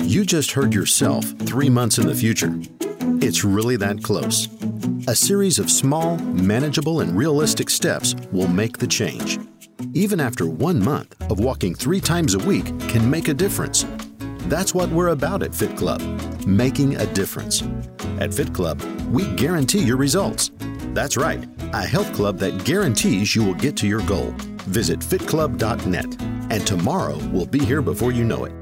You just heard yourself 3 months in the future. It's really that close. A series of small, manageable, and realistic steps will make the change. Even after 1 month of walking 3 times a week can make a difference. That's what we're about at Fit Club, making a difference. At Fit Club, we guarantee your results. That's right, a health club that guarantees you will get to your goal. Visit fitclub.net, and tomorrow will be here before you know it.